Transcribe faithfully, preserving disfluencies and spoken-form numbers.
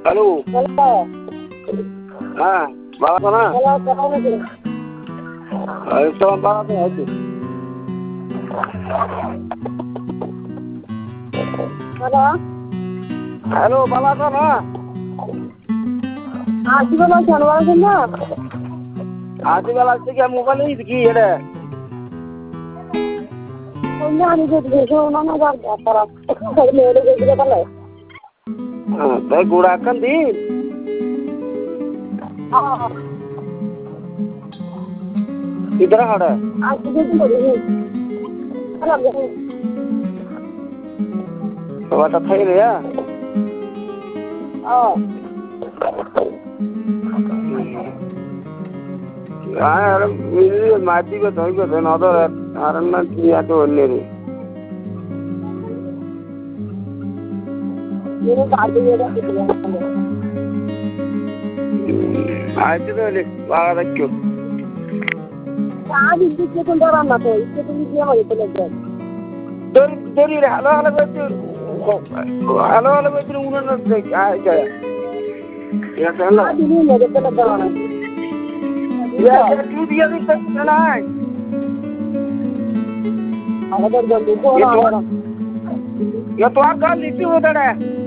hello, হ্যাঁ বাবা তো না তোমার বাবা তো হয়তো হ্যালো বাবা তো না আসিবেলা জানোয়ার জন্য আসিবেলা থেকে মোবাইল নিয়েছি কি এটা আমি যদি না না তারা মেয়েরে গেছিলে তাহলে তাই গোড়া কান দিন इधर खड़ा है आज तो बोली तो बात થઈ રે આ હા यार मेरी माटी को धोई को देना तो कारण ना किया तो ले रे ये काट दिया कितना आज तो ले बागा रखो आज इसके तो डरा ना तो इसके तो ये वाले तो लग जाए दर दर रे हेलो हेलो बच्चे हेलो हेलो बच्चे उन्होंने आ गया या चलो आज नहीं मेरे पे लगा रहा या तू दिया भी तक ना है अगर जल्दी को ये तो आ का लिट्टी उधर है